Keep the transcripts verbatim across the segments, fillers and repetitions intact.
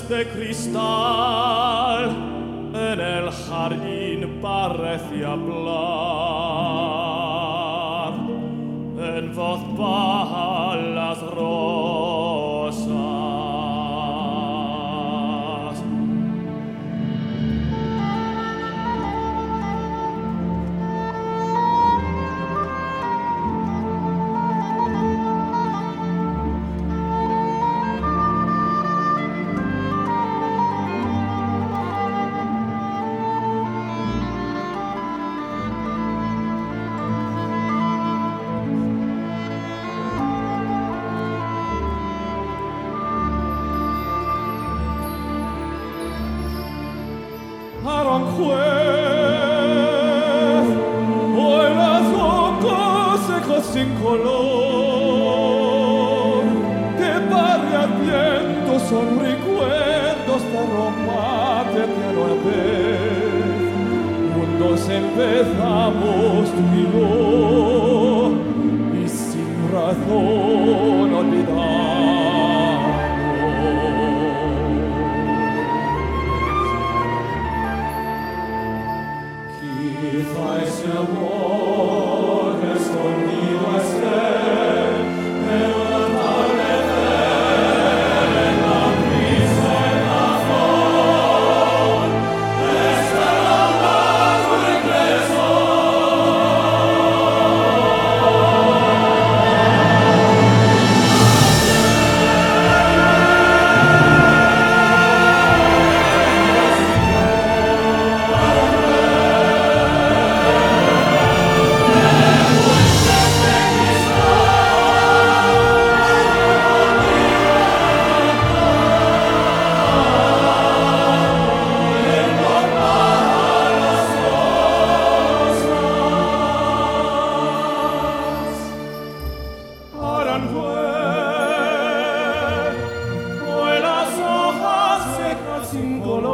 de cristal en el jardín parecía hablar en voz baja las rosas. Aranjuez, hoy las hojas secas sin color que barre al viento son recuerdos de romance que alguna vez juntos empezamos tú y yo y sin razón olvidamos. Quizá ese amor escondido esté en un atardecer, en la brisa, en la flor, esperando tu regreso. Hoy las hojas secas sin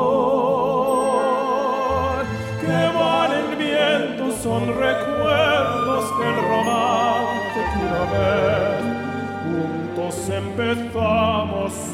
color que van el viento son recuerdos del romance que una vez juntos empezamos.